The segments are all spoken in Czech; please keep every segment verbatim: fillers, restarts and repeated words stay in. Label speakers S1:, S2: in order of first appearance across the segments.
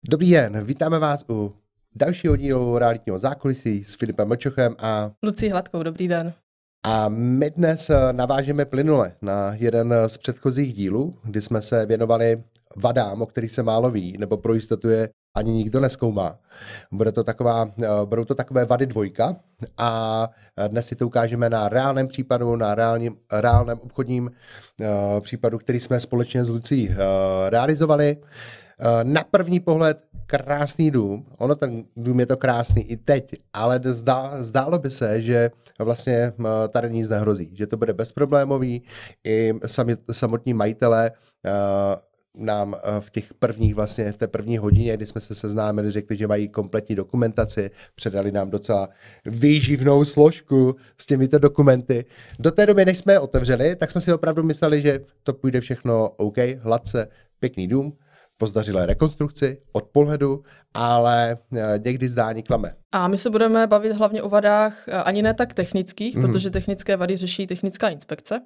S1: Dobrý den, vítáme vás u dalšího dílu Realitního zákulisí s Filipem Mlčochem a
S2: Lucí Hladkou. Dobrý den.
S1: A my dnes navážeme plynule na jeden z předchozích dílů, kdy jsme se věnovali vadám, o kterých se málo ví, nebo pro jistotu je ani nikdo nezkoumá. Bude to taková, budou to takové vady dvojka a dnes si to ukážeme na reálném případu, na reálním, reálném obchodním uh, případu, který jsme společně s Lucí uh, realizovali. Uh, na první pohled krásný dům, ono ten dům je to krásný i teď, ale zdá, zdálo by se, že vlastně uh, tady nic nehrozí, že to bude bezproblémový, i sami, samotní majitelé uh, nám v těch prvních vlastně, v té první hodině, kdy jsme se seznámili, řekli, že mají kompletní dokumentaci, předali nám docela výživnou složku s těmito dokumenty. Do té doby, než jsme je otevřeli, tak jsme si opravdu mysleli, že to půjde všechno OK, hladce, pěkný dům, po zdařilé rekonstrukci, od pohledu, ale někdy zdání klame.
S2: A my se budeme bavit hlavně o vadách ani ne tak technických, mm. protože technické vady řeší technická inspekce.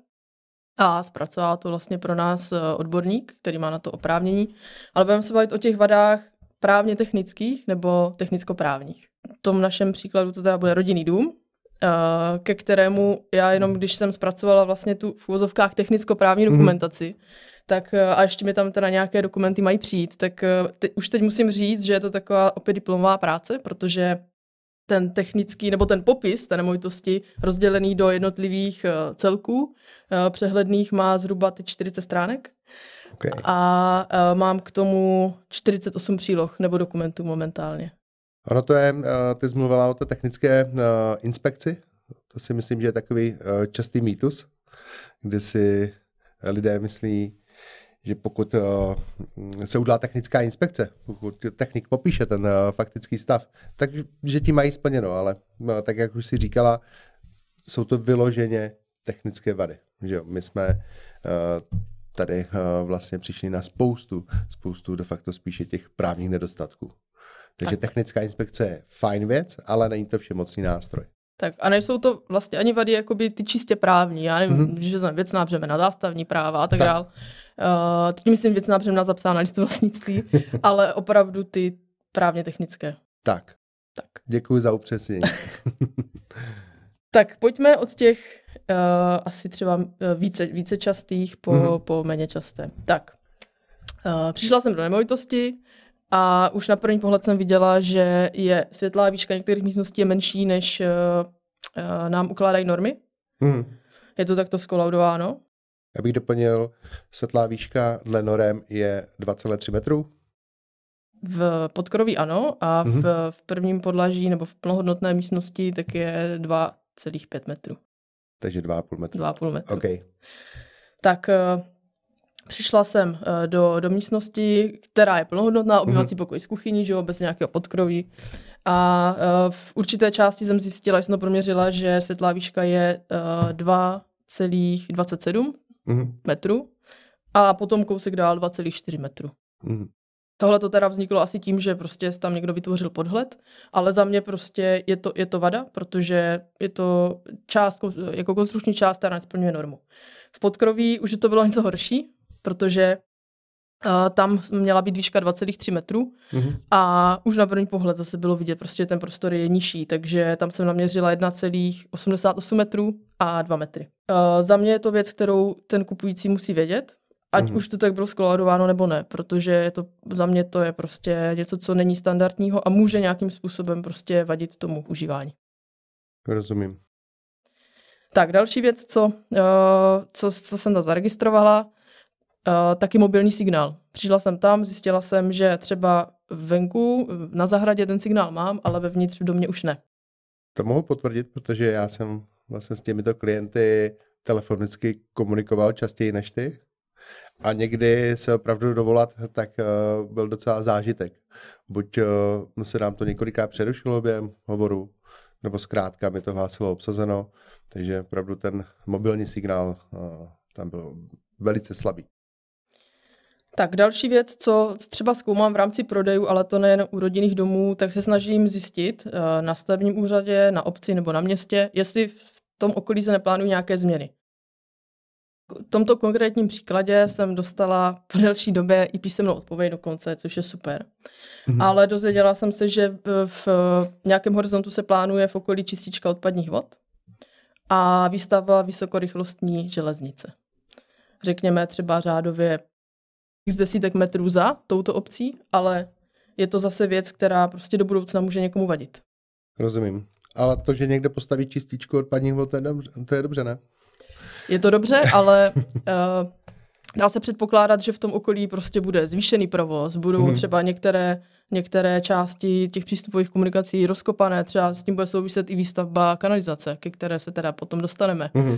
S2: A zpracová to vlastně pro nás odborník, který má na to oprávnění. Ale budeme se bavit o těch vadách právně technických nebo technicko-právních. V tom našem příkladu to teda bude rodinný dům, ke kterému já jenom, když jsem zpracovala vlastně tu v uvozovkách technicko-právní dokumentaci, mm. tak a ještě mi tam teda nějaké dokumenty mají přijít, tak te, už teď musím říct, že je to taková opět diplomová práce, protože ten technický, nebo ten popis té nemovitosti rozdělený do jednotlivých uh, celků uh, přehledných má zhruba ty čtyřicet stránek.
S1: Okay.
S2: A uh, mám k tomu čtyřicet osm příloh nebo dokumentů momentálně.
S1: Ono to je, uh, ty jsi mluvila o té technické uh, inspekci, to si myslím, že je takový uh, častý mýtus, kde si lidé myslí, že pokud uh, se udělá technická inspekce, pokud technik popíše ten uh, faktický stav, takže ti mají splněno, ale uh, tak, jak už si říkala, jsou to vyloženě technické vady. Že jo? My jsme uh, tady uh, vlastně přišli na spoustu, spoustu de facto spíše těch právních nedostatků. Takže tak. Technická inspekce je fajn věc, ale není to všemocný nástroj.
S2: Tak a nejsou to vlastně ani vady jakoby ty čistě právní, já nevím, mm-hmm. že jsem věcná břemena, zástavní práva a tak, tak. dále. Uh, teď myslím věcná břemena zapsána listu vlastnictví, ale opravdu ty právně technické.
S1: Tak,
S2: tak.
S1: Děkuji za upřesnění.
S2: Tak pojďme od těch uh, asi třeba více, více častých po, mm-hmm. po méně časté. Tak, uh, přišla jsem do nemovitosti a už na první pohled jsem viděla, že je světlá výška některých místností je menší, než uh, uh, nám ukládají normy. Mm. Je to takto skolaudováno?
S1: Já bych doplnil, světlá výška dle norem je dva celé tři metru.
S2: V podkroví ano a mm-hmm. v, v prvním podlaží nebo v plnohodnotné místnosti tak je dva celé pět metru.
S1: Takže dva celé pět metru.
S2: dva celé pět metru.
S1: Okay.
S2: Tak uh, přišla jsem uh, do, do místnosti, která je plnohodnotná, obývací mm-hmm. pokoj s kuchyní, že jo, bez nějakého podkroví. A uh, v určité části jsem zjistila, že jsem to proměřila, že světlá výška je uh, dva celé dvacet sedm mm-hmm. metru a potom kousek dál dva celé čtyři metru. Mm-hmm. Tohle to teda vzniklo asi tím, že prostě tam někdo vytvořil podhled, ale za mě prostě je to, je to vada, protože je to část, jako konstrukční část, která nesplňuje normu. V podkroví už to bylo něco horší, protože uh, tam měla být výška dva celé tři metru mm-hmm. a už na první pohled zase bylo vidět, prostě ten prostor je nižší, takže tam jsem naměřila jedna celá osmdesát osm metrů a dva metry. Uh, za mě je to věc, kterou ten kupující musí vědět, ať mm-hmm. už to tak bylo skolaudováno nebo ne, protože je to, za mě to je prostě něco, co není standardního a může nějakým způsobem prostě vadit tomu užívání.
S1: Rozumím.
S2: Tak další věc, co, uh, co, co jsem tam zaregistrovala, uh, taky mobilní signál. Přišla jsem tam, zjistila jsem, že třeba venku na zahradě ten signál mám, ale vevnitř v domě už ne.
S1: To mohu potvrdit, protože já jsem vlastně s těmito klienty telefonicky komunikoval častěji než ty. A někdy se opravdu dovolat, tak uh, byl docela zážitek. Buď uh, se nám to několikrát přerušilo během hovoru, nebo zkrátka mi to hlásilo obsazeno, takže opravdu ten mobilní signál uh, tam byl velice slabý.
S2: Tak další věc, co třeba zkoumám v rámci prodejů, ale to nejen u rodinných domů, tak se snažím zjistit uh, na stavebním úřadě, na obci nebo na městě, jestli v tom okolí se neplánují nějaké změny. v tomto konkrétním příkladě jsem dostala po delší době i písemnou odpověď dokonce, což je super. Mm. Ale dozvěděla jsem se, že v nějakém horizontu se plánuje v okolí čistička odpadních vod a výstavba vysokorychlostní železnice. Řekněme třeba řádově x desítek metrů za touto obcí, ale je to zase věc, která prostě do budoucna může někomu vadit.
S1: Rozumím. Ale to, že někde postaví čističku odpadních vod, to je dobře, to je dobře, ne?
S2: Je to dobře, ale uh, dá se předpokládat, že v tom okolí prostě bude zvýšený provoz, budou hmm. třeba některé, některé části těch přístupových komunikací rozkopané, třeba s tím bude souviset i výstavba kanalizace, ke které se teda potom dostaneme. Hmm.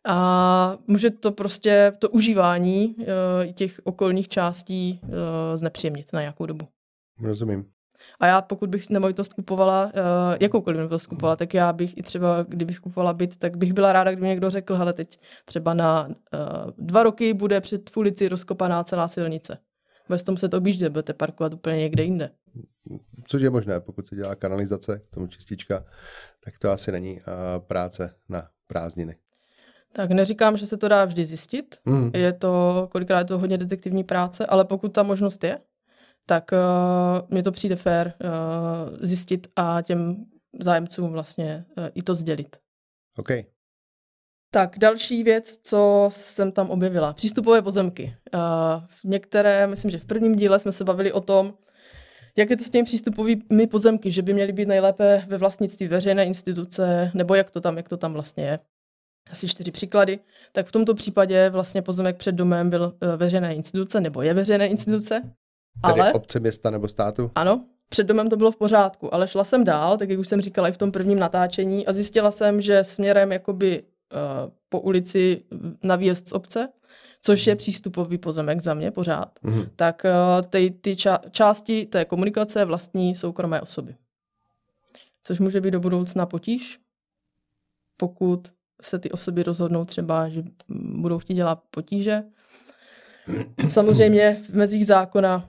S2: A může to prostě to užívání uh, těch okolních částí uh, znepříjemnit na nějakou dobu.
S1: Rozumím.
S2: A já pokud bych nemovitost kupovala, uh, jakoukoliv nemovitost kupovala, tak já bych i třeba, kdybych kupovala byt, tak bych byla ráda, kdyby někdo řekl, hele, teď třeba na uh, dva roky bude před ulici rozkopaná celá silnice. Bez tomu se to objíždět, budete parkovat úplně někde jinde.
S1: Což je možné, pokud se dělá kanalizace, k tomu čistička, tak to asi není uh, práce na prázdniny.
S2: Tak neříkám, že se to dá vždy zjistit. Mm. Je to, kolikrát je to hodně detektivní práce, ale pokud ta možnost je, tak uh, mně to přijde fér uh, zjistit a těm zájemcům vlastně uh, i to sdělit.
S1: OK.
S2: Tak další věc, co jsem tam objevila. Přístupové pozemky. Uh, v některé, myslím, že v prvním díle jsme se bavili o tom, jak je to s těmi přístupovými pozemky, že by měly být nejlépe ve vlastnictví veřejné instituce, nebo jak to tam, jak to tam vlastně je. Asi čtyři příklady. Tak v tomto případě vlastně pozemek před domem byl uh, veřejné instituce, nebo je veřejné instituce.
S1: Tedy
S2: ale,
S1: obce, města nebo státu?
S2: Ano, před domem to bylo v pořádku, ale šla jsem dál, tak jak už jsem říkala i v tom prvním natáčení a zjistila jsem, že směrem jakoby uh, po ulici na výjezd z obce, což je přístupový pozemek za mě pořád, mm-hmm. tak uh, ty, ty ča- části té komunikace vlastní soukromé osoby. Což může být do budoucna potíž, pokud se ty osoby rozhodnou třeba, že budou chtít dělat potíže. Samozřejmě v mezích zákona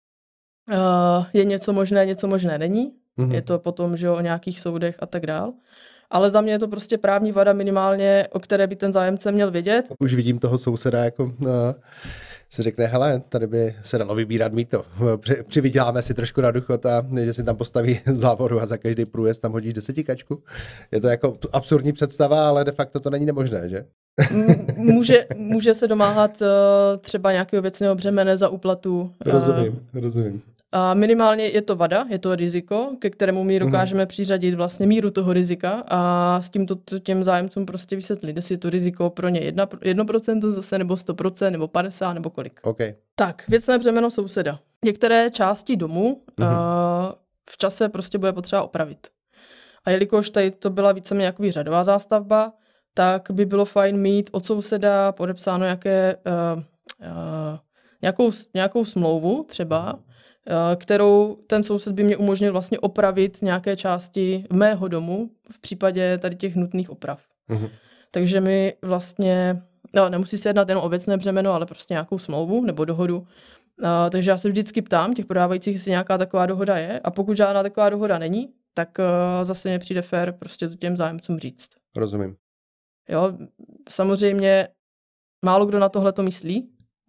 S2: Uh, je něco možné, něco možné není. Mm-hmm. Je to potom, že o nějakých soudech a tak dál. Ale za mě je to prostě právní vada minimálně, o které by ten zájemce měl vědět.
S1: Už vidím toho souseda, jako uh, se řekne, hele, tady by se dalo vybírat mýto. Při, přivyděláme si trošku na důchod a že si tam postaví závoru a za každý průjezd tam hodíš desetikačku. Je to jako absurdní představa, ale de facto to není nemožné, že?
S2: může, může se domáhat uh, třeba nějakého věcného břemene za úplatu.
S1: Rozumím, uh, rozumím.
S2: A minimálně je to vada, je to riziko, ke kterému my dokážeme mm. přiřadit vlastně míru toho rizika a s tímto těm zájemcům prostě vysvětlit, jestli je to riziko pro ně jedno procento zase, nebo sto procent, nebo padesát, nebo kolik.
S1: Okay.
S2: Tak, věcné břemeno souseda. Některé části domu mm. uh, v čase prostě bude potřeba opravit. A jelikož tady to byla víceméně jakoby řadová zástavba, tak by bylo fajn mít od souseda podepsáno jaké, uh, uh, nějakou, nějakou smlouvu třeba, kterou ten soused by mě umožnil vlastně opravit nějaké části mého domu v případě tady těch nutných oprav. Uh-huh. Takže mi vlastně, no, nemusí se jednat jenom o věcné břemeno, ale prostě nějakou smlouvu nebo dohodu. Uh, takže já se vždycky ptám těch prodávajících, jestli nějaká taková dohoda je a pokud žádná taková dohoda není, tak uh, zase mi přijde fér prostě to těm zájemcům říct.
S1: Rozumím.
S2: Jo, samozřejmě málo kdo na tohle to myslí,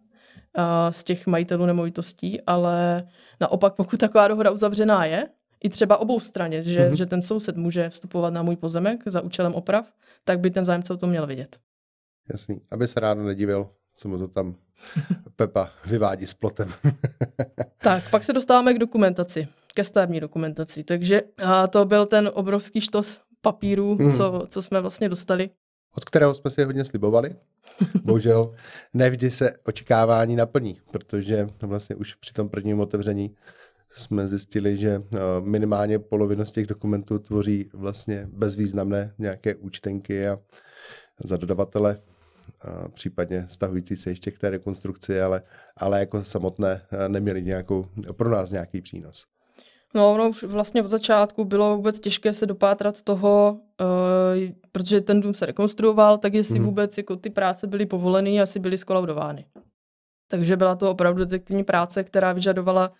S2: z těch majitelů nemovitostí, ale naopak, pokud taková dohoda uzavřená je, i třeba obou straně, že, mm-hmm. že ten soused může vstupovat na můj pozemek za účelem oprav, tak by ten zájemce o tom měl vědět.
S1: Jasný, aby se ráno nedivil, co mu to tam Pepa vyvádí s plotem.
S2: Tak, pak se dostáváme k dokumentaci, ke stavební dokumentaci, takže a to byl ten obrovský štos papíru, mm. co, co jsme vlastně dostali.
S1: Od kterého jsme si hodně slibovali. Bohužel nevždy se očekávání naplní, protože vlastně už při tom prvním otevření jsme zjistili, že minimálně polovinu z těch dokumentů tvoří vlastně bezvýznamné nějaké účtenky a za dodavatele, a případně stahující se ještě k té rekonstrukci, ale, ale jako samotné neměli nějakou, pro nás nějaký přínos.
S2: No, no už vlastně od začátku bylo vůbec těžké se dopátrat toho, uh, protože ten dům se rekonstruoval, tak jestli mm. vůbec jako ty práce byly povoleny a jestli byly skolaudovány. Takže byla to opravdu detektivní práce, která vyžadovala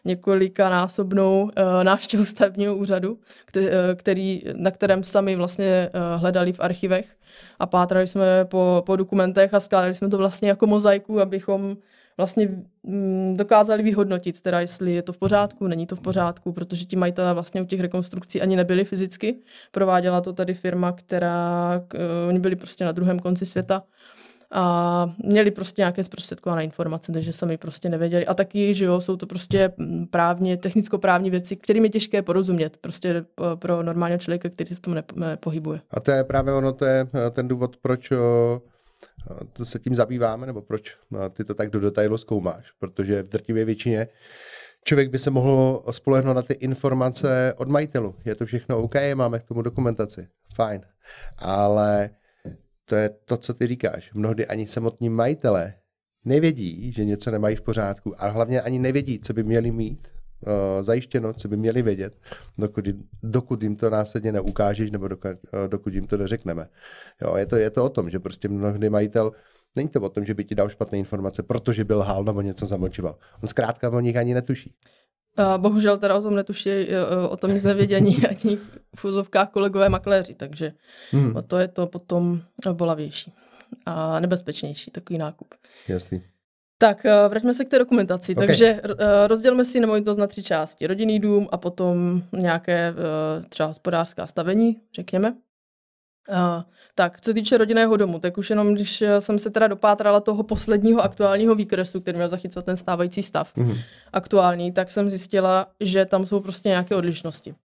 S2: několikanásobnou uh, návštěvu stavebního úřadu, který, na kterém sami vlastně uh, hledali v archivech a pátrali jsme po, po dokumentech a skládali jsme to vlastně jako mozaiku, abychom vlastně mm, dokázali vyhodnotit, teda jestli je to v pořádku, není to v pořádku, protože ti majitelé vlastně u těch rekonstrukcí ani nebyli fyzicky. Prováděla to tady firma, která, uh, oni byli prostě na druhém konci světa a měli prostě nějaké zprostředkované informace, takže sami prostě nevěděli. A taky, že jo, jsou to prostě právně, technicko-právní věci, kterým je těžké porozumět prostě pro normálního člověka, který se v tom nepohybuje.
S1: A to je právě ono, to je ten důvod, proč to se tím zabýváme, nebo proč ty to tak do detailu zkoumáš, protože v drtivé většině člověk by se mohl spolehnout na ty informace od majitelů. Je to všechno OK, máme k tomu dokumentaci, fajn. Ale to je to, co ty říkáš. Mnohdy ani samotní majitelé nevědí, že něco nemají v pořádku a hlavně ani nevědí, co by měli mít uh, zajištěno, co by měli vědět, dokud, dokud jim to následně neukážeš nebo dokud, uh, dokud jim to neřekneme. Jo, je to, je to o tom, že prostě mnohdy majitel, není to o tom, že by ti dal špatné informace, protože byl lhal nebo něco zamlčoval. On zkrátka o nich ani netuší.
S2: Bohužel teda o tom netuší, o tom nic nevědí ani, ani v úzovkách kolegové makléři, takže hmm. o to je to potom bolavější a nebezpečnější takový nákup.
S1: Jasný.
S2: Tak vraťme se k té dokumentaci. Okay. Takže rozdělme si nemovitost na tři části. Rodinný dům a potom nějaké třeba hospodářská stavení, řekněme. Uh, tak, co se týče rodinného domu, tak už jenom, když jsem se teda dopátrala toho posledního aktuálního výkresu, který měl zachycovat ten stávající stav mm-hmm. aktuální, tak jsem zjistila, že tam jsou prostě nějaké odlišnosti.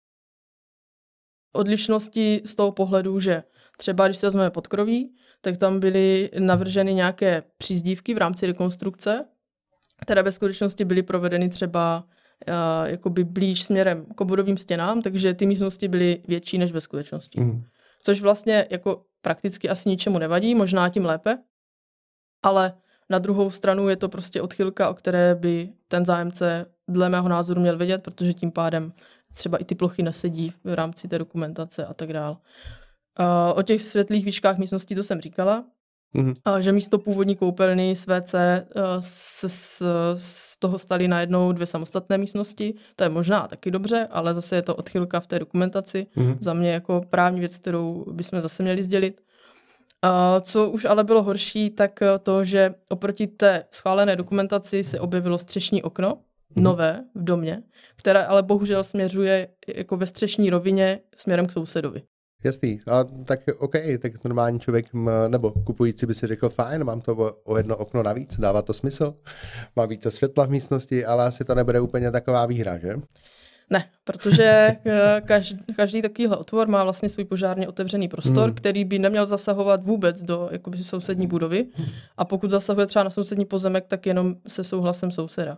S2: Odlišnosti z toho pohledu, že třeba když se vezmeme podkroví, tak tam byly navrženy nějaké přízdívky v rámci rekonstrukce, které ve skutečnosti byly provedeny třeba uh, jakoby blíž směrem k obvodovým stěnám, takže ty místnosti byly větší než ve skutečnosti. Mm. Což vlastně jako prakticky asi ničemu nevadí, možná tím lépe, ale na druhou stranu je to prostě odchylka, o které by ten zájemce dle mého názoru měl vědět, protože tím pádem třeba i ty plochy nesedí v rámci té dokumentace a tak dál. O těch světlých výškách místností to jsem říkala, mm-hmm. že místo původní koupelny z vé cé se z, z toho staly najednou dvě samostatné místnosti. To je možná taky dobře, ale zase je to odchylka v té dokumentaci. Mm-hmm. Za mě jako právní věc, kterou bychom zase měli sdělit. A co už ale bylo horší, tak to, že oproti té schválené dokumentaci se objevilo střešní okno, mm-hmm. nové v domě, které ale bohužel směřuje jako ve střešní rovině směrem k sousedovi.
S1: Jasný, a tak OK, tak normální člověk nebo kupující by si řekl, fajn, mám to o, o jedno okno navíc, dává to smysl, má více světla v místnosti, ale asi to nebude úplně taková výhra, že?
S2: Ne, protože každý, každý takovýhle otvor má vlastně svůj požárně otevřený prostor, hmm. který by neměl zasahovat vůbec do jakoby, sousední budovy a pokud zasahuje třeba na sousední pozemek, tak jenom se souhlasem souseda.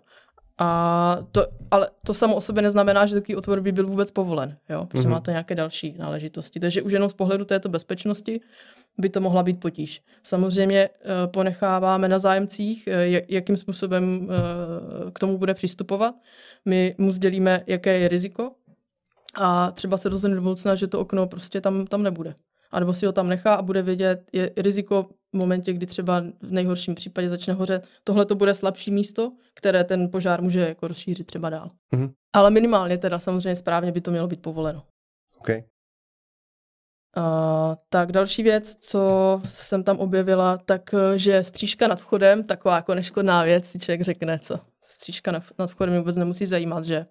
S2: A to, ale to samo o sobě neznamená, že takový otvor by byl vůbec povolen, jo? Protože mm-hmm. má to nějaké další náležitosti. Takže už jenom z pohledu této bezpečnosti by to mohla být potíž. Samozřejmě ponecháváme na zájemcích, jakým způsobem k tomu bude přistupovat. My mu sdělíme, jaké je riziko a třeba se rozhodne do budoucna, že to okno prostě tam, tam nebude. A nebo si ho tam nechá a bude vědět, je riziko v momentě, kdy třeba v nejhorším případě začne hořet. Tohle to bude slabší místo, které ten požár může jako rozšířit třeba dál. Mm-hmm. Ale minimálně teda samozřejmě správně by to mělo být povoleno.
S1: Okay.
S2: Uh, tak další věc, co jsem tam objevila, tak že střížka nad vchodem, taková jako neškodná věc, si člověk řekne, co střížka nad vchodem vůbec nemusí zajímat, že?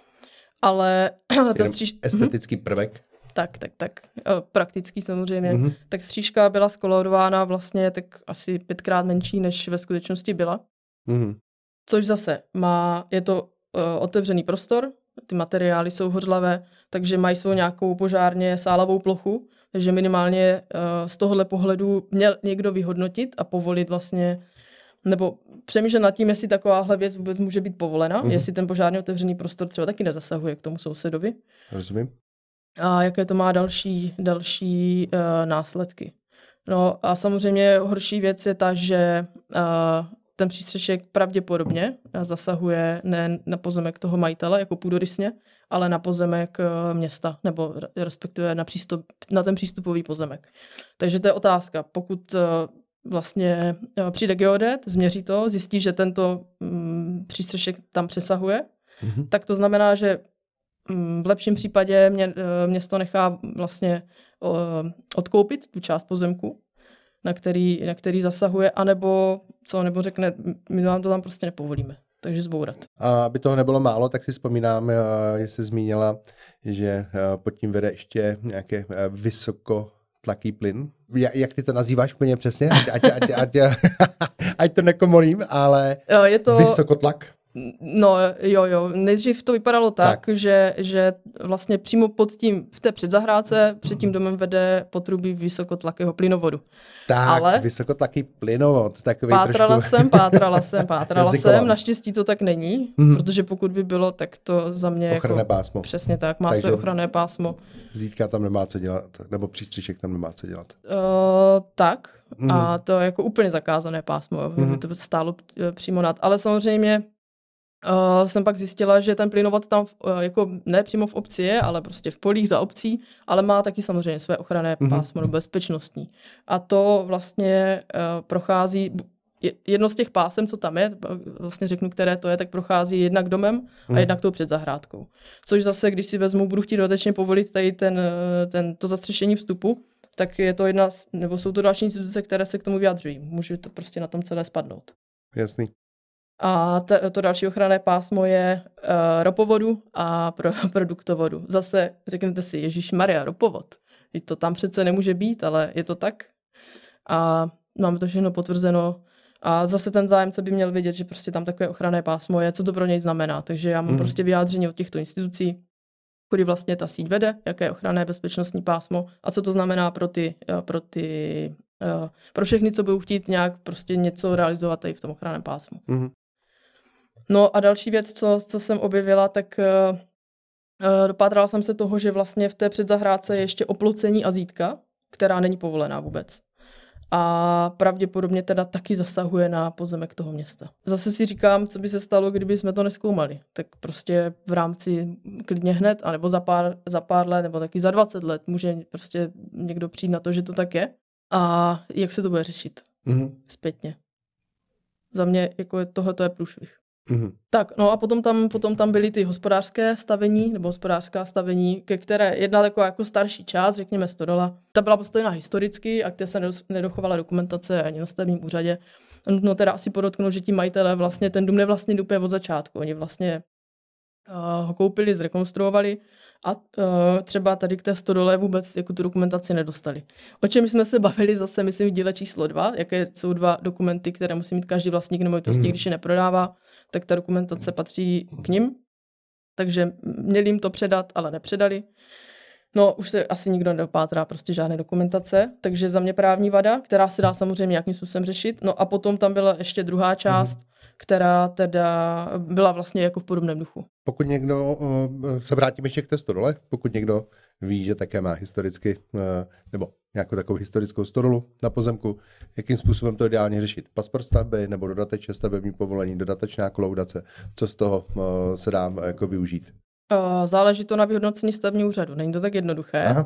S2: Ale ta stříž...
S1: estetický prvek.
S2: Tak, tak, tak. Praktický samozřejmě. Mm-hmm. Tak střížka byla skolorována vlastně tak asi pětkrát menší, než ve skutečnosti byla. Mm-hmm. Což zase má, je to uh, otevřený prostor, ty materiály jsou hořlavé, takže mají svou nějakou požárně sálavou plochu, takže minimálně uh, z tohohle pohledu měl někdo vyhodnotit a povolit vlastně, nebo přemýšlet nad tím, jestli takováhle věc vůbec může být povolena, mm-hmm. jestli ten požárně otevřený prostor třeba taky nezasahuje k tomu sousedovi.
S1: Rozumím.
S2: A jaké to má další, další uh, následky. No a samozřejmě horší věc je ta, že uh, ten přístřešek pravděpodobně zasahuje ne na pozemek toho majitele jako půdorysně, ale na pozemek uh, města, nebo respektive na, přístup, na ten přístupový pozemek. Takže to je otázka. Pokud uh, vlastně uh, přijde geodet, změří to, zjistí, že tento um, přístřešek tam přesahuje, mm-hmm. tak to znamená, že v lepším případě mě, město nechá vlastně odkoupit tu část pozemku, na který, na který zasahuje, anebo co, nebo řekne, my vám to tam prostě nepovolíme, takže zbourat.
S1: A aby toho nebylo málo, tak si vzpomínám, že jsi zmínila, že pod tím vede ještě nějaké vysokotlaký plyn. Jak ty to nazýváš úplně přesně? Ať, ať, ať, ať, ať to nekomolím, ale
S2: je to...
S1: vysokotlak.
S2: No jo, jo. Nejdřív to vypadalo tak, tak. Že, že vlastně přímo pod tím, v té předzahrádce, před tím domem vede potrubí vysokotlakého plynovodu.
S1: Tak,
S2: ale
S1: vysokotlaký plynovod. Takový
S2: pátrala
S1: trošku...
S2: jsem, pátrala jsem, pátrala jsem. Naštěstí to tak není, mm-hmm. protože pokud by bylo, tak to za mě
S1: ochranné
S2: jako...
S1: pásmo.
S2: Přesně tak, má Takže své ochranné pásmo.
S1: Zítka tam nemá co dělat, nebo přístřešek tam nemá co dělat.
S2: Uh, tak, mm-hmm. a to je jako úplně zakázané pásmo, mm-hmm. to stálo přímo nad, ale samozřejmě Uh, jsem pak zjistila, že ten plynovod tam uh, jako ne přímo v obci je, ale prostě v polích za obcí, ale má taky samozřejmě své ochranné mm-hmm. pásmo nebo bezpečnostní. A to vlastně uh, prochází, jedno z těch pásem, co tam je, vlastně řeknu, které to je, tak prochází jednak domem mm-hmm. a jednak tou předzahrádkou. Což zase, když si vezmu, budu chtít dodatečně povolit tady ten, ten, to zastřešení vstupu, tak je to jedna, nebo jsou to další instituce, které se k tomu vyjadřují. Může to prostě na tom celé spadnout.
S1: Jasný.
S2: A to, to další ochranné pásmo je uh, ropovodu a pro, produktovodu. Zase řeknete si, ježišmarja, ropovod. To tam přece nemůže být, ale je to tak. A máme to všechno potvrzeno. A zase ten zájemce by měl vědět, že prostě tam takové ochranné pásmo je, co to pro něj znamená. Takže já mám mm. prostě vyjádření od těchto institucí, kudy vlastně ta síť vede, jaké je ochranné bezpečnostní pásmo a co to znamená pro ty, pro ty, pro všechny, co budou chtít nějak prostě něco realizovat tady v tom ochranném pásmu. Mm. No a další věc, co, co jsem objevila, tak uh, dopátrala jsem se toho, že vlastně v té předzahrádce je ještě oplocení a zítka, která není povolená vůbec. A pravděpodobně teda taky zasahuje na pozemek toho města. Zase si říkám, co by se stalo, kdyby jsme to nezkoumali. Tak prostě v rámci klidně hned, anebo za pár, za pár let, nebo taky za dvacet let může prostě někdo přijít na to, že to tak je. A jak se to bude řešit mm-hmm. zpětně. Za mě jako tohle to je průšvih. Mm-hmm. Tak, no a potom tam, potom tam byly ty hospodářské stavení, nebo hospodářská stavení, ke které jedna taková jako starší část, řekněme stodola, ta byla postavena historicky a které se nedochovala dokumentace ani na stavebním úřadě. Nutno teda asi podotknout, že ti majitelé vlastně ten dům nevlastní úplně od začátku. Oni vlastně uh, ho koupili, zrekonstruovali a uh, třeba tady k té stodole vůbec jako tu dokumentaci nedostali. O čem jsme se bavili zase, myslím, v díle číslo dva, jaké jsou dva dokumenty, které musí mít každý vlastník nemovitosti, mm. když je neprodává, tak ta dokumentace patří k nim. Takže měli jim to předat, ale nepředali. No, už se asi nikdo nedopátrá prostě žádné dokumentace, takže za mě právní vada, která se dá samozřejmě nějakým způsobem řešit. No a potom tam byla ještě druhá část, mm. která teda byla vlastně jako v podobném duchu.
S1: Pokud někdo, se vrátíme ještě k té stodole, pokud někdo ví, že také má historicky, nebo nějakou takovou historickou stodolu na pozemku, jakým způsobem to ideálně řešit? Pasport stavby nebo dodatečné stavební povolení, dodatečná kolaudace, co z toho se dá jako využít?
S2: Záleží to na vyhodnocení stavebního úřadu, není to tak jednoduché. Aha.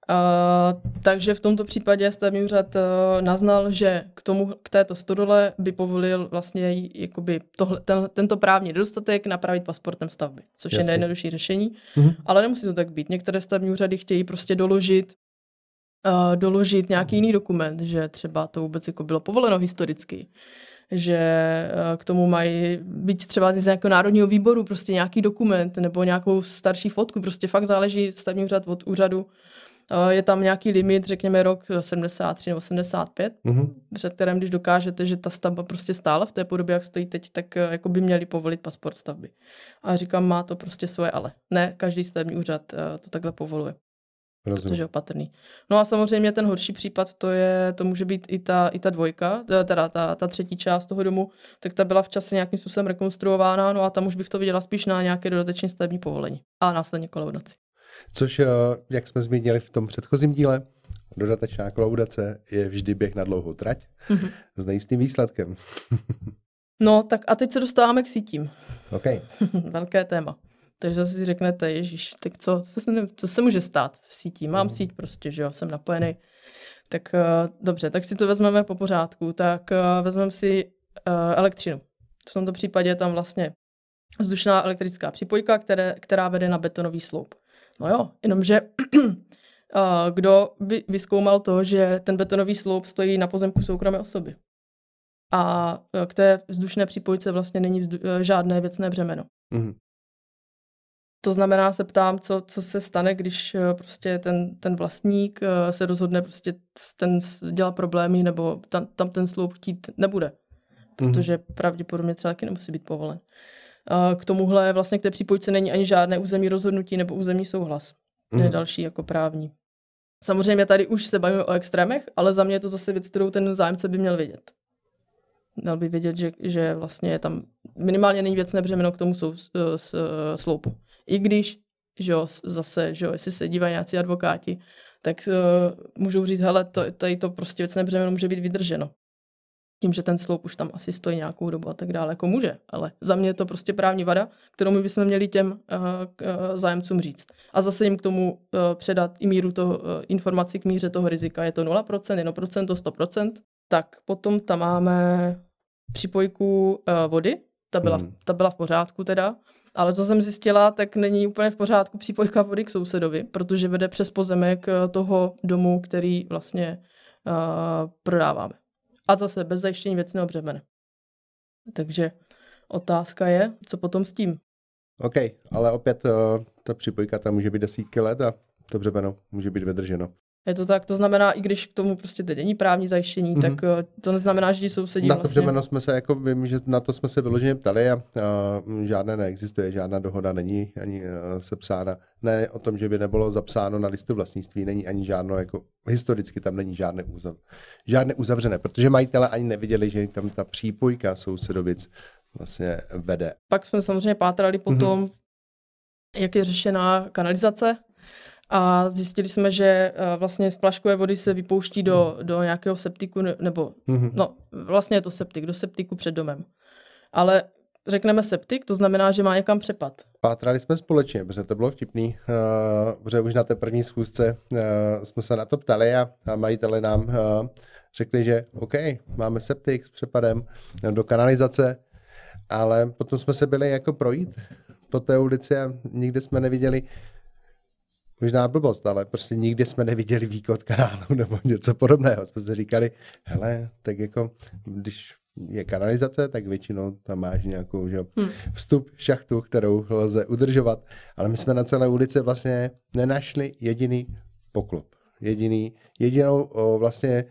S2: Uh, takže v tomto případě stavební úřad uh, naznal, že k tomu, k této stodole by povolil vlastně jakoby tohle, ten, tento právní nedostatek napravit pasportem stavby, což Jasně. je nejjednodušší řešení, mm-hmm. ale nemusí to tak být. Některé stavební úřady chtějí prostě doložit uh, doložit nějaký jiný dokument, že třeba to vůbec jako bylo povoleno historicky, že uh, k tomu mají být třeba z nějakého národního výboru prostě nějaký dokument nebo nějakou starší fotku, prostě fakt záleží stavební úřad od úřadu. Je tam nějaký limit, řekněme rok sedmdesát tři nebo sedmdesát pět, mm-hmm. před kterým, když dokážete, že ta stavba prostě stála v té podobě, jak stojí teď, tak jako by měli povolit pasport stavby. A říkám, má to prostě svoje ale. Ne, každý stavební úřad to takhle povoluje. Rozumím. Protože je opatrný. No a samozřejmě ten horší případ, to je, to může být i ta, i ta dvojka, teda ta, ta třetí část toho domu, tak ta byla v čase nějakým způsobem rekonstruována, no a tam už bych to viděla spíš na nějaké dodatečné stavební povolení a následně kolaudaci.
S1: Což, jak jsme zmínili v tom předchozím díle, dodatečná kolaudace je vždy běh na dlouhou trať mm-hmm. s nejistým výsledkem.
S2: No, tak a teď se dostáváme k sítím.
S1: Okay.
S2: Velké téma. Takže zase si řeknete, ježíš, tak co, co, se, co se může stát v sítí? Mám mm. síť prostě, že jo, jsem napojený. Tak uh, dobře, tak si to vezmeme po pořádku. Tak uh, vezmeme si uh, elektřinu. V tomto případě tam vlastně vzdušná elektrická přípojka, které, která vede na betonový sloup. No jo, jenomže kdo by vyzkoumal to, že ten betonový sloup stojí na pozemku soukromé osoby. A k té vzdušné přípojce vlastně není vzdu- žádné věcné břemeno. Mm. To znamená, se ptám, co, co se stane, když prostě ten, ten vlastník se rozhodne prostě ten dělat problémy nebo tam, tam ten sloup chtít nebude. Protože mm. pravděpodobně třeba taky nemusí být povolen. K tomuhle vlastně k té přípojce není ani žádné územní rozhodnutí nebo územní souhlas. Mm. To je další jako právní. Samozřejmě tady už se bavíme o extrémech, ale za mě je to zase věc, kterou ten zájemce by měl vědět. Měl by vědět, že, že vlastně tam minimálně není věcné břemeno k tomu sou, s, s, sloupu. I když, že jo, zase, že jo, jestli se dívají nějací advokáti, tak uh, můžou říct, hele, to, tady to prostě věcné břemeno může být vydrženo. Tím, že ten sloup už tam asi stojí nějakou dobu a tak dále, jako může. Ale za mě je to prostě právní vada, kterou my bychom měli těm uh, uh, zájemcům říct. A zase jim k tomu uh, předat i míru toho, uh, informací k míře toho rizika. Je to nula procent, jedna procent, sto procent. Tak potom tam máme připojku uh, vody. Ta byla, hmm. ta byla v pořádku teda. Ale co jsem zjistila, tak není úplně v pořádku přípojka vody k sousedovi, protože vede přes pozemek toho domu, který vlastně uh, prodáváme. A zase bez zajištění věcného břemene. Takže otázka je, co potom s tím.
S1: OK, ale opět uh, ta připojka tam může být desítky let a to břemeno může být vydrženo.
S2: Je to tak, to znamená, i když k tomu prostě teď není právní zajištění, mm-hmm. tak uh, to neznamená, že ti sousedí
S1: na
S2: vlastně...
S1: to břemeno jsme se, jako vím, že na to jsme se vyloženě ptali a, a žádné neexistuje, žádná dohoda není ani uh, sepsána. Ne o tom, že by nebylo zapsáno na listu vlastnictví, není ani žádno, jako historicky tam není žádné, uzav, žádné uzavřené, protože majitele ani neviděli, že tam ta přípojka sousedovic vlastně vede.
S2: Pak jsme samozřejmě pátrali po tom, mm-hmm. jak je řešená kanalizace. A zjistili jsme, že vlastně z plaškové vody se vypouští do, do nějakého septiku, nebo mm-hmm. no vlastně je to septik, do septiku před domem. Ale řekneme septik, to znamená, že má někam přepad.
S1: Pátrali jsme společně, protože to bylo vtipný, uh, protože už na té první schůzce uh, jsme se na to ptali a, a majitele nám uh, řekli, že OK, máme septik s přepadem do kanalizace, ale potom jsme se byli jako projít po té ulici a nikdy jsme neviděli, možná blbost, ale prostě nikdy jsme neviděli výkot kanálu nebo něco podobného. Jsme si říkali, hele, tak jako, když je kanalizace, tak většinou tam máš nějakou že, hmm. vstup, šachtu, kterou lze udržovat, ale my jsme na celé ulici vlastně nenašli jediný poklop. Jediný, jedinou o, vlastně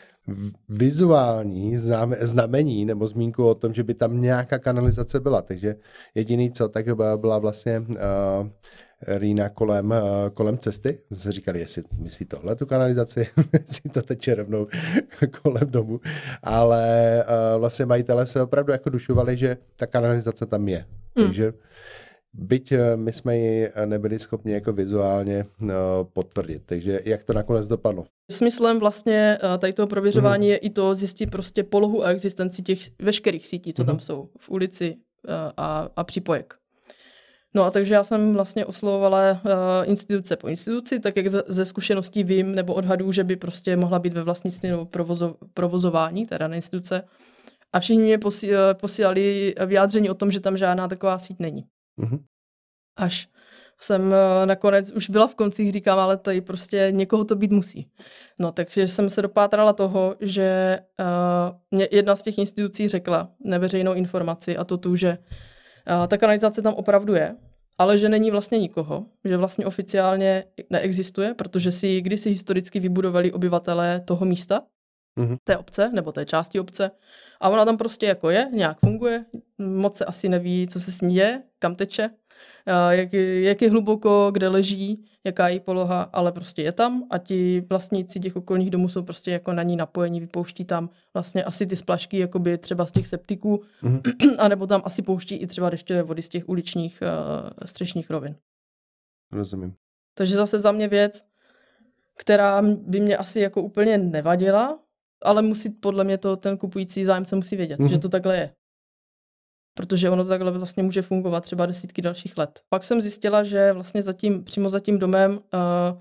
S1: vizuální znamení nebo zmínku o tom, že by tam nějaká kanalizace byla. Takže jediný co, tak byla vlastně uh, rýna kolem, uh, kolem cesty. Jsme říkali, jestli myslí tohle tu kanalizaci, jestli to teče rovnou kolem domu. Ale uh, vlastně majitelé se opravdu jako dušovali, že ta kanalizace tam je. Hmm. Takže byť my jsme ji nebyli schopni jako vizuálně uh, potvrdit. Takže jak to nakonec dopadlo?
S2: Smyslem vlastně tady toho prověřování mm. je i to zjistit prostě polohu a existenci těch veškerých sítí, co mm. tam jsou v ulici a, a připojek. No a takže já jsem vlastně oslovovala uh, instituce po instituci, tak jak ze, ze zkušeností vím nebo odhadů, že by prostě mohla být ve vlastnictví nebo provozo, provozování teda na instituce. A všichni mě posí, posílali vyjádření o tom, že tam žádná taková síť není. Mm. Až jsem nakonec už byla v koncích, říkám, ale tady prostě někoho to být musí. No, takže jsem se dopátrala toho, že uh, mě jedna z těch institucí řekla neveřejnou informaci a to tu, že uh, ta kanalizace tam opravdu je, ale že není vlastně nikoho, že vlastně oficiálně neexistuje, protože si kdysi historicky vybudovali obyvatelé toho místa, mm-hmm. té obce, nebo té části obce, a ona tam prostě jako je, nějak funguje, moc se asi neví, co se s ní je, kam teče, Jak, jak je hluboko, kde leží, jaká je její poloha, ale prostě je tam a ti vlastníci těch okolních domů jsou prostě jako na ní napojení, vypouští tam vlastně asi ty splašky jakoby třeba z těch septiků, mm-hmm. anebo tam asi pouští i třeba dešťové vody z těch uličních uh, střešních rovin.
S1: Rozumím.
S2: Takže zase za mě věc, která by mě asi jako úplně nevadila, ale musí podle mě to ten kupující zájemce musí vědět, mm-hmm. že to takhle je. Protože ono takhle vlastně může fungovat třeba desítky dalších let. Pak jsem zjistila, že vlastně zatím, přímo za tím domem uh,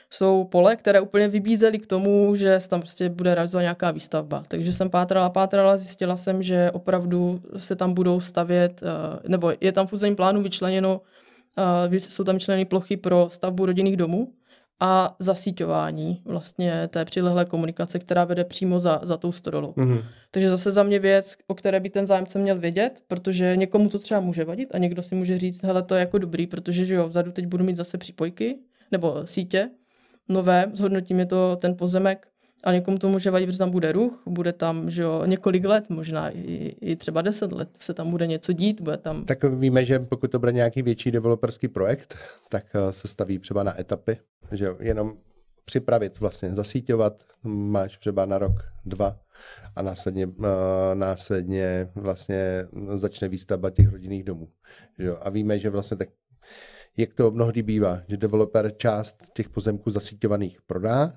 S2: jsou pole, které úplně vybízely k tomu, že tam prostě bude realizovat nějaká výstavba. Takže jsem pátrala, pátrala, zjistila jsem, že opravdu se tam budou stavět, nebo je tam v územním plánu vyčleněno, jsou tam vyčleněny plochy pro stavbu rodinných domů a zasíťování vlastně té přilehlé komunikace, která vede přímo za, za tou stodolou. Mm-hmm. Takže zase za mě věc, o které by ten zájemce měl vědět, protože někomu to třeba může vadit a někdo si může říct, hele, to je jako dobrý, protože že jo, vzadu teď budu mít zase přípojky nebo sítě nové, zhodnotí mi to ten pozemek, a někomu to může vadit, protože tam bude ruch, bude tam že jo, několik let, možná i, i třeba deset let se tam bude něco dít, bude tam...
S1: Tak víme, že pokud to bude nějaký větší developerský projekt, tak se staví třeba na etapy, že jenom připravit, vlastně zasíťovat, máš třeba na rok, dva a následně, následně vlastně začne výstavba těch rodinných domů. Že jo? A víme, že vlastně tak, jak to mnohdy bývá, že developer část těch pozemků zasíťovaných prodá,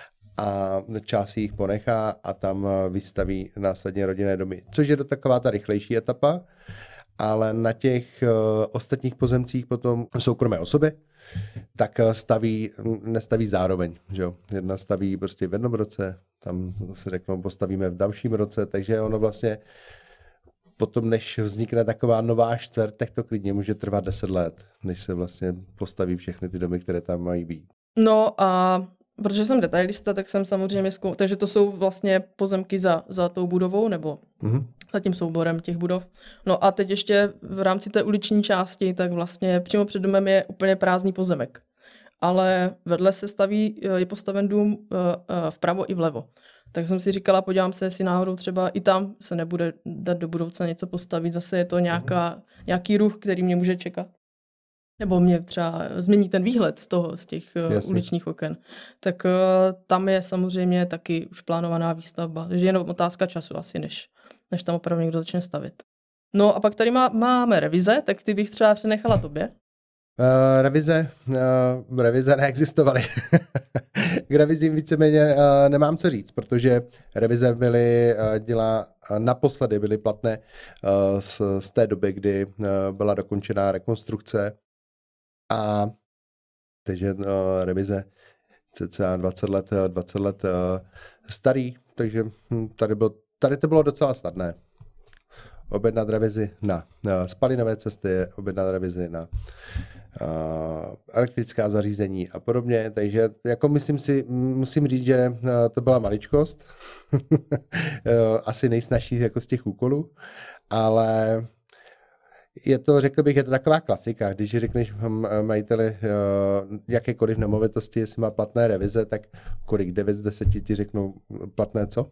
S1: a část jich ponechá a tam vystaví následně rodinné domy. Což je to taková ta rychlejší etapa, ale na těch uh, ostatních pozemcích potom soukromé osoby, tak staví, nestaví zároveň. Že jo? Jedna staví prostě v jednom roce, tam se řeknou, postavíme v dalším roce, takže ono vlastně potom, než vznikne taková nová čtvrť, tak to klidně může trvat deset let, než se vlastně postaví všechny ty domy, které tam mají být.
S2: No a protože jsem detailista, tak jsem samozřejmě zkou... takže to jsou vlastně pozemky za, za tou budovou nebo mm-hmm. za tím souborem těch budov. No a teď ještě v rámci té uliční části, tak vlastně přímo před domem je úplně prázdný pozemek. Ale vedle se staví, je postaven dům vpravo i vlevo. Tak jsem si říkala, podívám se, jestli náhodou třeba i tam se nebude dát do budoucna něco postavit. Zase je to nějaká, mm-hmm. nějaký ruch, který mě může čekat. Nebo mě třeba změní ten výhled z toho, z těch Jasně. uličních oken. Tak uh, tam je samozřejmě taky už plánovaná výstavba. Takže je jenom otázka času asi, než, než tam opravdu někdo začne stavit. No a pak tady má, máme revize, tak ty bych třeba přenechala tobě.
S1: Uh, revize, uh, revize neexistovaly. K revizím víceméně uh, nemám co říct, protože revize byly, uh, dělá, uh, naposledy byly platné uh, z, z té doby, kdy uh, byla dokončená rekonstrukce. A takže uh, revize cca dvacet let, dvacet let uh, starý, takže hm, tady, byl, tady to bylo docela snadné. Objednat revizi na, na spalinové cesty, objednat revizi na uh, elektrická zařízení a podobně, takže jako myslím si, musím říct, že uh, to byla maličkost, asi nejsnažší jako z těch úkolů, ale je to, řekl bych, je to taková klasika. Když řekneš majiteli jakékoliv nemovitosti, jestli má platné revize, tak kolik, devět z deseti ti řeknou platné co?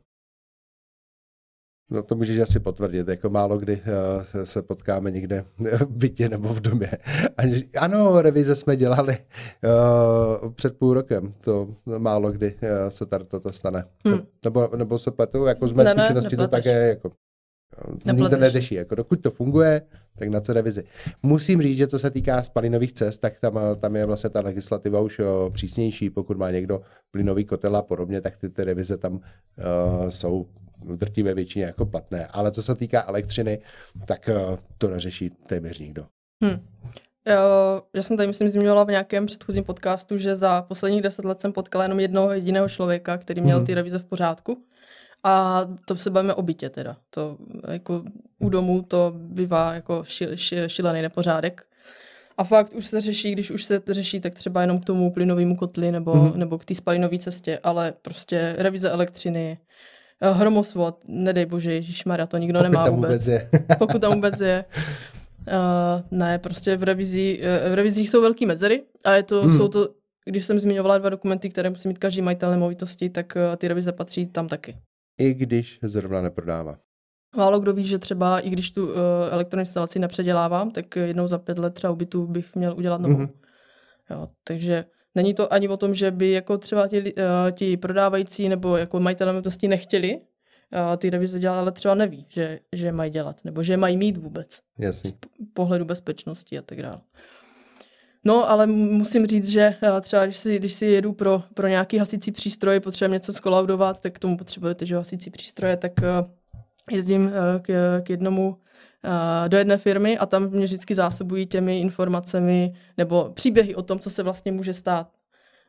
S1: No to můžeš asi potvrdit, jako málo kdy uh, se potkáme někde v bytě nebo v domě. Ano, revize jsme dělali uh, před půl rokem, to málo kdy uh, se tady toto stane. Hmm. Nebo, nebo se pletu, jako z mé zkušenosti to také jako nikdo neřeší. Jako dokud to funguje, tak na co revizi. Musím říct, že co se týká spalinových cest, tak tam, tam je vlastně ta legislativa už o, přísnější. Pokud má někdo plynový kotel a podobně, tak ty, ty revize tam uh, jsou v drtivé většině jako platné. Ale co se týká elektřiny, tak uh, to neřeší téměř nikdo.
S2: Hmm. Jo, já jsem tady, myslím, zmiňovala v nějakém předchozím podcastu, že za posledních deset let jsem potkala jenom jednoho jediného člověka, který měl hmm. ty revize v pořádku. A to se bavíme o bytě teda. To jako u domu to bývá jako šil, šil, šilený nepořádek. A fakt už se řeší, když už se řeší, tak třeba jenom k tomu plynovému kotli nebo, mm-hmm. nebo k té spalinové cestě, ale prostě revize elektřiny, hromosvod, nedej bože, ježišmarja, to nikdo
S1: Pokud
S2: nemá
S1: tam
S2: vůbec.
S1: vůbec je.
S2: Pokud tam vůbec je. Uh, ne, prostě v, revizi, v revizích jsou velký mezery a je to, mm. jsou to, když jsem zmiňovala dva dokumenty, které musí mít každý majitel nemovitosti, tak uh, ty revize patří tam taky.
S1: I když zrovna neprodává.
S2: Málo kdo ví, že třeba i když tu uh, elektronickou instalaci nepředělávám, tak jednou za pět let třeba u bytu bych měl udělat novou. Mm-hmm. Jo, takže není to ani o tom, že by jako třeba ti, uh, ti prodávající nebo jako majitelé nemovitosti nechtěli uh, ty revize dělat, ale třeba neví, že, že mají dělat, nebo že mají mít vůbec.
S1: Jasně.
S2: Z pohledu bezpečnosti a tak dále. No, ale musím říct, že třeba když si, když si jedu pro, pro nějaký hasicí přístroj, potřebuji něco skolaudovat, tak k tomu potřebujete, že hasicí přístroje, tak jezdím k, k jednomu do jedné firmy a tam mě vždycky zásobují těmi informacemi nebo příběhy o tom, co se vlastně může stát.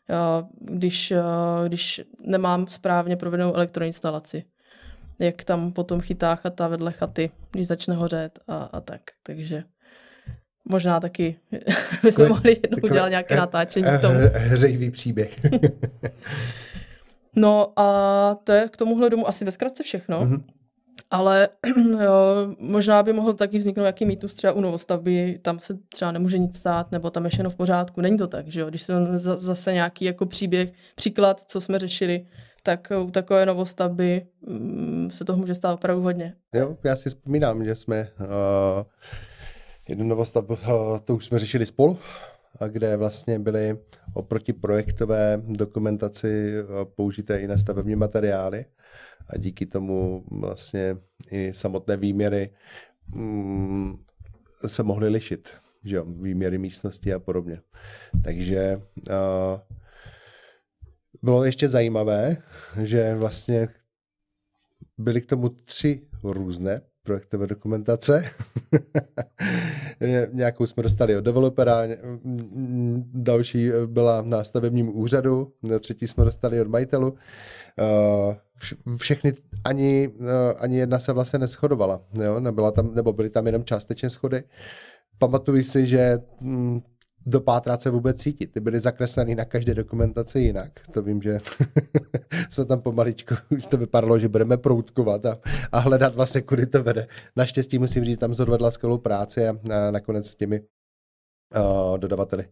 S2: když, když nemám správně provedenou elektroinstalaci. Jak tam potom chytá chata vedle chaty, když začne hořet a, a tak. Takže možná taky bychom mohli jednou
S1: takové,
S2: udělat nějaké natáčení k tomu.
S1: Hřejivý příběh.
S2: No a to je k tomuhle domu asi ve zkratce všechno. Mm-hmm. Ale jo, možná by mohl taky vzniknout nějaký mýtus třeba u novostavby, tam se třeba nemůže nic stát, nebo tam je všechno v pořádku. Není to tak, že jo? Když jsem zase nějaký jako příběh, příklad, co jsme řešili, tak u takové novostavby um, se toho může stát opravdu hodně.
S1: Jo, já si vzpomínám, že jsme uh, jednu novostavbu, uh, to už jsme řešili spolu, a kde vlastně byly oproti projektové dokumentaci uh, použité i na stavební materiály. A díky tomu vlastně i samotné výměry mm, se mohly lišit, že jo, výměry místnosti a podobně. Takže uh, bylo ještě zajímavé, že vlastně byly k tomu tři různé projektové dokumentace. Nějakou jsme dostali od developera, další byla na stavebním úřadu, třetí jsme dostali od majitelů. Všechny, ani, ani jedna se vlastně neshodovala, jo? Nebyla tam, nebo byly tam jenom částečně schody. Pamatuji si, že dopátrat se vůbec cítit. Ty byly zakreslený na každé dokumentaci jinak. To vím, že jsme tam pomaličku, už to vypadalo, že budeme proutkovat a, a hledat vlastně, kudy to vede. Naštěstí musím říct, tam se odvedla skvělou práci a, a nakonec s těmi uh, dodavateli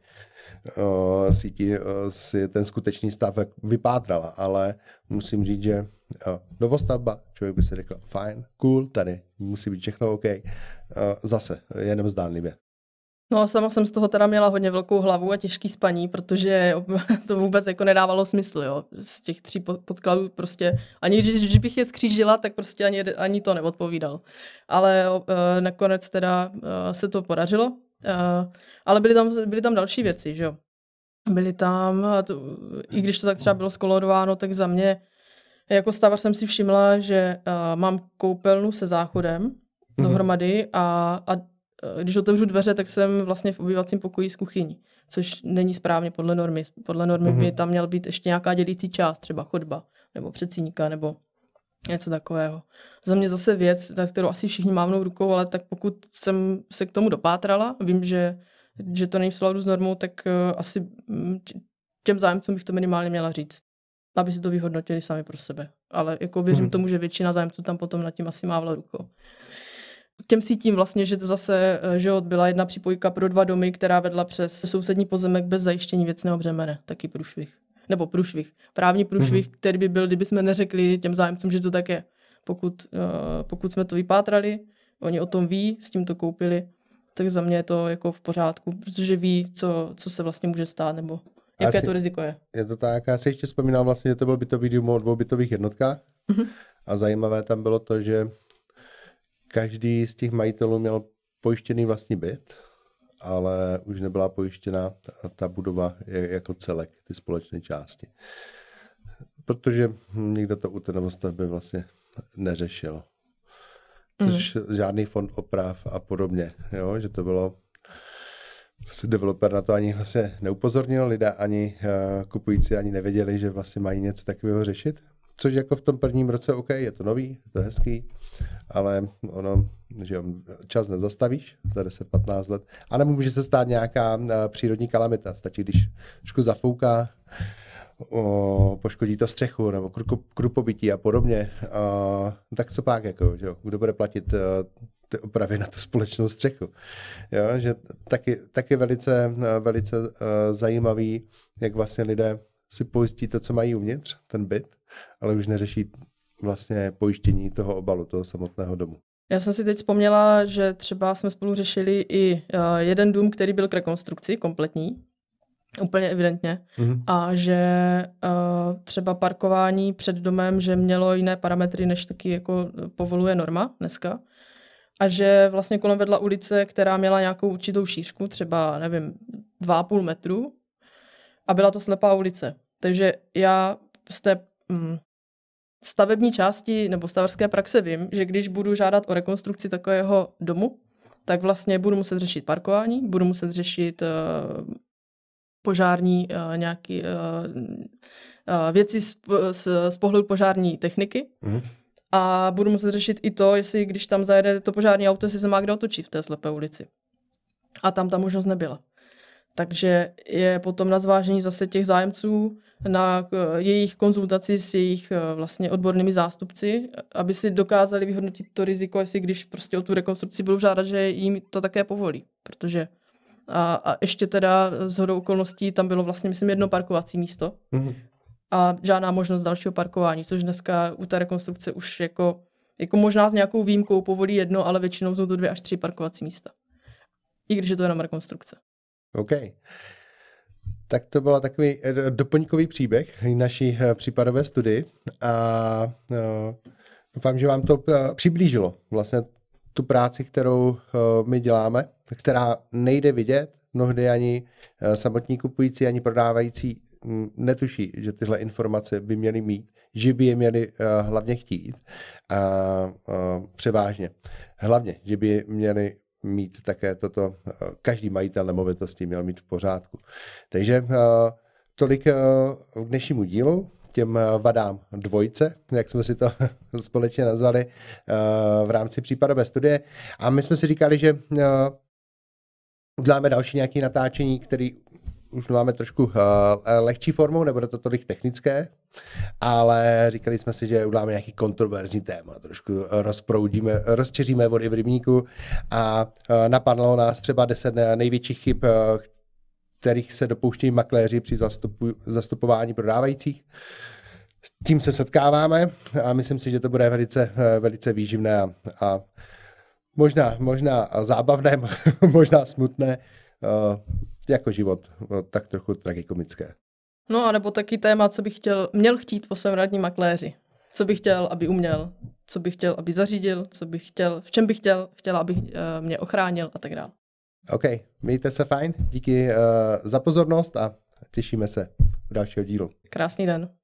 S1: uh, sítí uh, si ten skutečný stav vypátrala, ale musím říct, že uh, novostavba, člověk by si řekl, fajn, cool, tady musí být všechno OK. Uh, zase, jenom zdánlivě.
S2: No a sama jsem z toho teda měla hodně velkou hlavu a těžký spaní, protože to vůbec jako nedávalo smysl, jo. Z těch tří podkladů prostě, ani když, když bych je skřížila, tak prostě ani, ani to neodpovídal. Ale uh, nakonec teda uh, se to podařilo, uh, ale byly tam, byly tam další věci, že jo. Byly tam, to, i když to tak třeba bylo skolodováno, tak za mě, jako stavař jsem si všimla, že uh, mám koupelnu se záchodem mm-hmm. dohromady a, a když otevřu dveře, tak jsem vlastně v obývacím pokoji s kuchyní, což není správně podle normy. Podle normy mm-hmm. by tam měla být ještě nějaká dělící část, třeba chodba, nebo předsíňka, nebo něco takového. Za mě zase věc, na kterou asi všichni mávnou rukou, ale tak pokud jsem se k tomu dopátrala, vím, že, že to není v souladu s normou, tak uh, asi těm zájemcům bych to minimálně měla říct, aby si to vyhodnotili sami pro sebe. Ale jako věřím mm-hmm. tomu, že většina zájemců tam potom nad tím asi mávla rukou. Těm sítím vlastně, že to zase, že byla jedna připojka pro dva domy, která vedla přes sousední pozemek bez zajištění věcného břemene, taky průšvih. Nebo průšvih. Právní průšvih, mm-hmm. který by byl, kdyby jsme neřekli těm zájemcům, že to tak je. Pokud, uh, pokud jsme to vypátrali, oni o tom ví, s tím to koupili, tak za mě je to jako v pořádku, protože ví, co, co se vlastně může stát, nebo jaké si, to riziko je.
S1: Je to tak, já si ještě vzpomínám vlastně, že to byl bytový dům o dvou bytových jednotkách mm-hmm. a zajímavé tam bylo to, že každý z těch majitelů měl pojištěný vlastní byt, ale už nebyla pojištěna ta, ta budova jako celek, ty společné části. Protože nikdo to u té novostavby vlastně neřešil. Což mm. žádný fond oprav a podobně, jo? Že to bylo, vlastně developer na to ani vlastně neupozornil, lidé ani uh, kupující ani nevěděli, že vlastně mají něco takového řešit. Což jako v tom prvním roce OK, je to nový, je to hezký, ale ono, že čas nezastavíš za deset patnáct let. A nebo může se stát nějaká uh, přírodní kalamita, stačí, když trošku zafouká, o, poškodí to střechu nebo krupobytí a podobně, uh, tak co pak, jako, že jo? Kdo bude platit uh, ty opravy na tu společnou střechu. Jo? Že taky, taky velice, velice uh, zajímavý, jak vlastně lidé si pojistí to, co mají uvnitř, ten byt, ale už neřeší vlastně pojištění toho obalu, toho samotného domu.
S2: Já jsem si teď vzpomněla, že třeba jsme spolu řešili i uh, jeden dům, který byl k rekonstrukci, kompletní, úplně evidentně, mm-hmm. a že uh, třeba parkování před domem, že mělo jiné parametry, než taky jako povoluje norma dneska, a že vlastně kolem vedla ulice, která měla nějakou určitou šířku, třeba, nevím, dva a půl metru, a byla to slepá ulice. Takže já z té mm, stavební části nebo stavebské praxe vím, že když budu žádat o rekonstrukci takového domu, tak vlastně budu muset řešit parkování, budu muset řešit uh, požární uh, nějaký uh, uh, věci z, z, z pohledu požární techniky. Mm. A budu muset řešit i to, jestli když tam zajede to požární auto, jestli se má kde otočit v té slepé ulici. A tam ta možnost nebyla. Takže je potom na zvážení zase těch zájemců na jejich konzultaci s jejich vlastně odbornými zástupci, aby si dokázali vyhodnotit to riziko, jestli když prostě o tu rekonstrukci budou žádat, že jim to také povolí. Protože a, a ještě teda shodou okolností tam bylo vlastně, myslím, jedno parkovací místo mm-hmm. a žádná možnost dalšího parkování, což dneska u té rekonstrukce už jako, jako možná s nějakou výjimkou povolí jedno, ale většinou jsou to dvě až tři parkovací místa. I když je to jenom rekonstrukce.
S1: OK. Tak to byl takový doplňkový příběh naší případové studii a doufám, že vám to přiblížilo vlastně tu práci, kterou my děláme, která nejde vidět, mnohdy ani samotní kupující, ani prodávající netuší, že tyhle informace by měly mít, že by je měli hlavně chtít a převážně. Hlavně, že by je měli mít také toto, každý majitel nemovitosti měl mít v pořádku. Takže tolik k dnešnímu dílu, těm vadám dvojce, jak jsme si to společně nazvali v rámci případové studie. A my jsme si říkali, že uděláme další nějaké natáčení, který už máme trošku lehčí formou, nebude to tolik technické, ale říkali jsme si, že uděláme nějaký kontroverzní téma, trošku rozproudíme, rozčeříme vody v rybníku a napadlo nás třeba deset největších chyb, kterých se dopouštějí makléři při zastupu, zastupování prodávajících. S tím se setkáváme a myslím si, že to bude velice, velice výživné a, a možná, možná zábavné, možná smutné, jako život, tak trochu tragikomické.
S2: No a nebo taky téma, co bych chtěl, měl chtít po svém radním makléři. Co bych chtěl, aby uměl, co bych chtěl, aby zařídil, co bych chtěl, v čem bych chtěl, chtěl, aby mě ochránil a tak dále.
S1: OK, mějte se fajn, díky uh, za pozornost a těšíme se u dalšího dílu.
S2: Krásný den.